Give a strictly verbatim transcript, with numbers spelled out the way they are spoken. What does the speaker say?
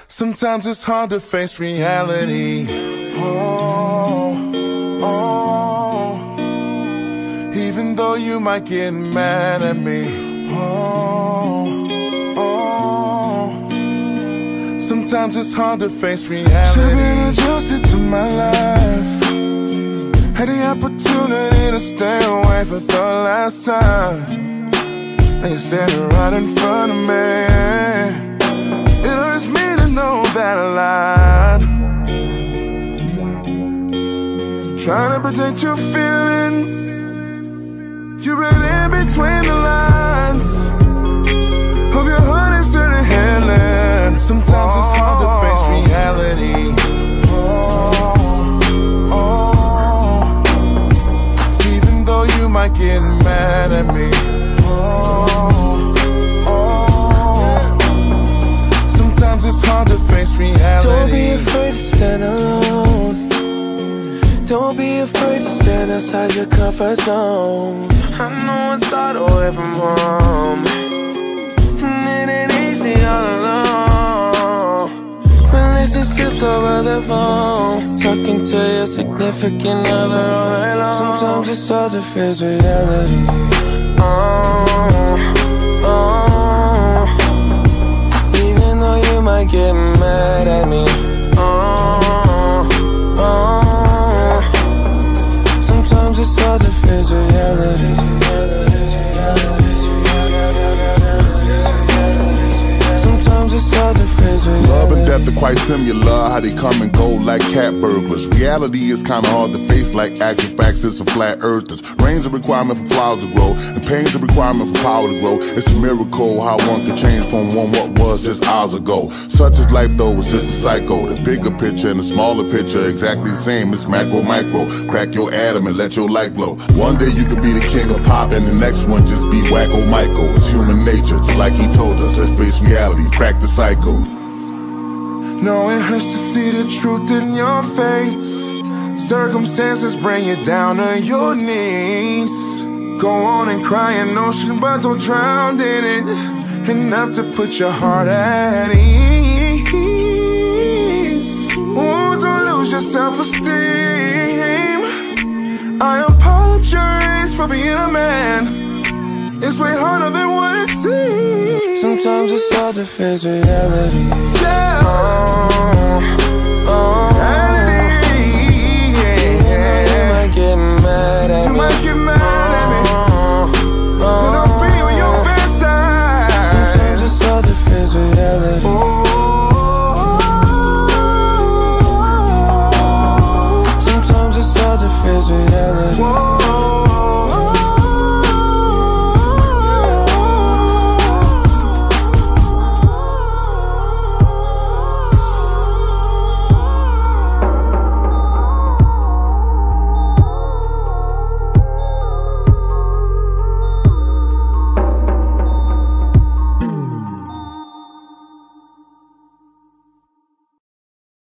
Sometimes it's hard to face reality. Oh, oh. Even though you might get mad at me. Oh, oh. Sometimes it's hard to face reality. Should've been adjusted to my life. Had the opportunity to stay away for the last time. And you're standing right in front of me. It hurts me to know that I lied. Trying to protect your feelings. You read in between the lines. Hope your heart is turning healing. Sometimes it's hard to face reality. Oh, oh. Even though you might get mad at me. It's hard to face reality. Don't be afraid to stand alone. Don't be afraid to stand outside your comfort zone. I know it's hard away from home, and it ain't easy all alone. Relationships over the phone, talking to your significant other all night long. Sometimes it's hard to face reality. Oh, oh. You might get mad at me. Oh, oh. Sometimes it's hard to face reality. Sometimes it's hard to face reality. Love and death are quite similar, how they come and go like cat burglars. Reality is kinda hard to face like actual facts is for flat earthers. Rain's a requirement for flowers to grow, and pain's a requirement for power to grow. It's a miracle how one can change from one what was just hours ago. Such is life though, it's just a cycle. The bigger picture and the smaller picture exactly the same. It's macro, micro. Crack your atom and let your light glow. One day you could be the king of pop, and the next one just be wacko Michael. It's human nature, just like he told us. Let's face reality, crack the cycle. No, it hurts to see the truth in your face. Circumstances bring you down to your knees. Go on and cry an ocean, but don't drown in it. Enough to put your heart at ease. Oh, don't lose your self-esteem. I apologize for being a man. It's way harder than what it seems. Sometimes it's hard to face reality. Yeah.